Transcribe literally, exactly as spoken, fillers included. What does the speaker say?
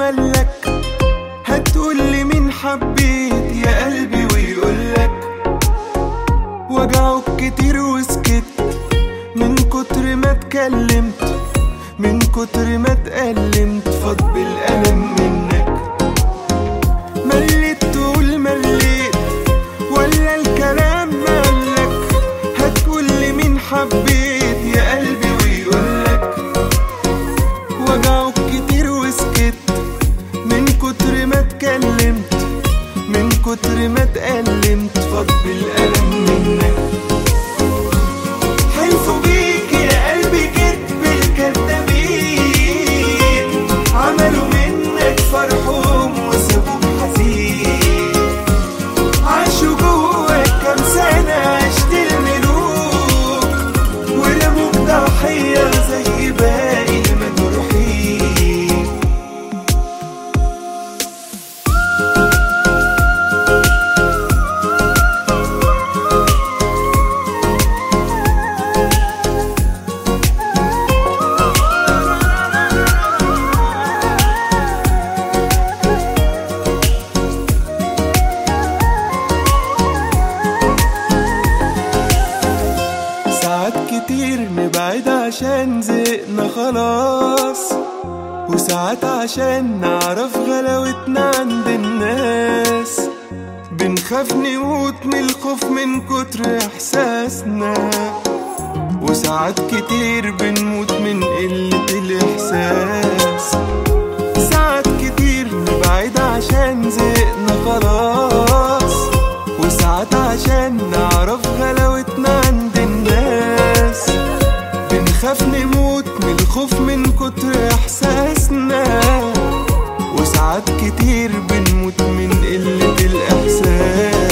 ملك، هتقولي مين حبيت يا قلبي ويقولك وجعك كتير وسكت من كتر ما اتكلمت، من كتر ما اتألمت فاض بالألم منك. مليت تقول مليت ولا الكلام مالك، هتقولي مين حبيت يا قلبي ويقولك وجعك كتير وسكت من كتر ما اتكلمت، من كتر ما اتألمت فاض بالألم منك. حلفوا بيك يا قلبي كدب الكدابين، عملوا منك فرحهم وسابوك حزين، عاشوا جواك كام سنة عشت الملوك ورموك ضحية زي باقي المجروحين. ساعات كتير نبعد عشان زهقنا خلاص، وساعات عشان نعرف غلاوتنا عند الناس، بنخاف نموت من الخوف من كتر احساسنا، وساعات كتير بنموت من قلة الاحساس. ساعات كتير نبعد عشان زهقنا خلاص، وساعات عشان نعرف غلاوتنا عند الناس، بنخاف نموت من الخوف من كتر احساسنا، وساعات كتير بنموت من قلة الاحساس.